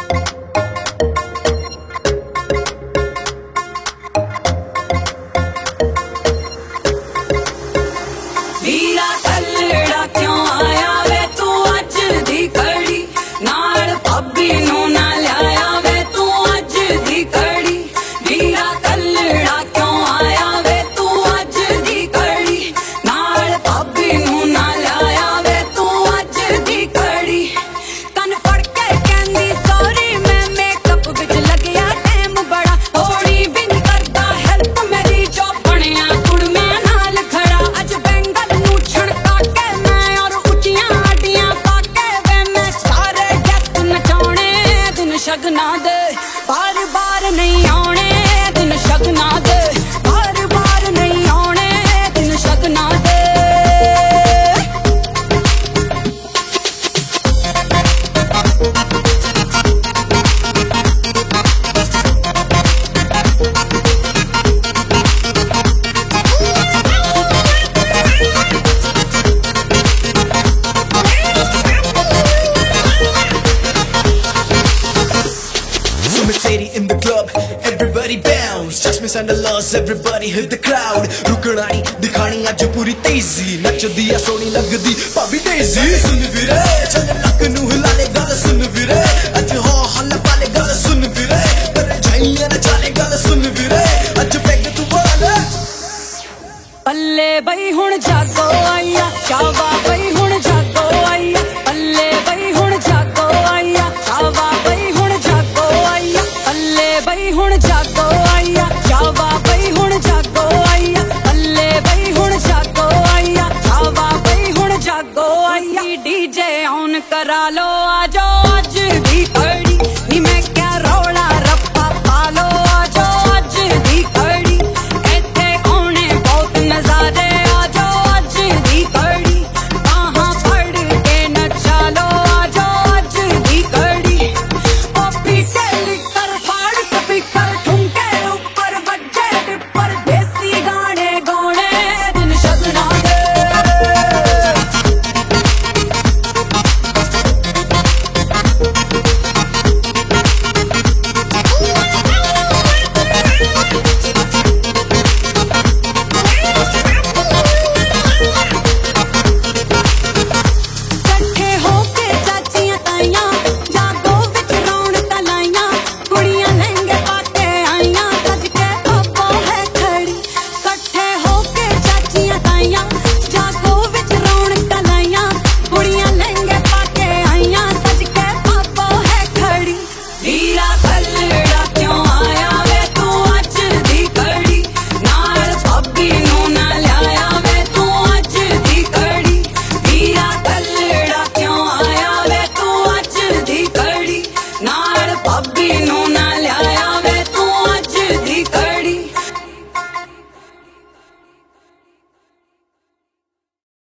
वीरा कल्लड़ा क्यों आया वे तू अज दी कड़ी नाल भाभी नू ना लिया वे तू अज दी कड़ी वीरा कल्लड़ा क्यों आया वे तू अज दी कड़ी नाल भाभी नू ना लिया वे तू अज दी कड़ी तन फड़ के कहंदी सॉरी मैं मेकअप विच लगया टाइम बड़ा थोड़ी भी नहीं करदा हेल्प मेरी जो बनिया कुड़मे नाल खड़ा अज बेंगल नू छड़का के मैं और उच्चियां आडियां पाके वे मैं सारे गेस्ट नचाने दिन शगना दे बार बार नहीं आने दिन शगना दे बार बार नहीं आने दिन शगना दे Mercedes in the club, everybody bounce. Jasmine Sandals, everybody hit the crowd. रुकना नहीं दिखानी आज पूरी तेजी नचदी आ सोनी लगदी भाभी तेजी सुन वीरे चल लक नू हिला ले गल सुन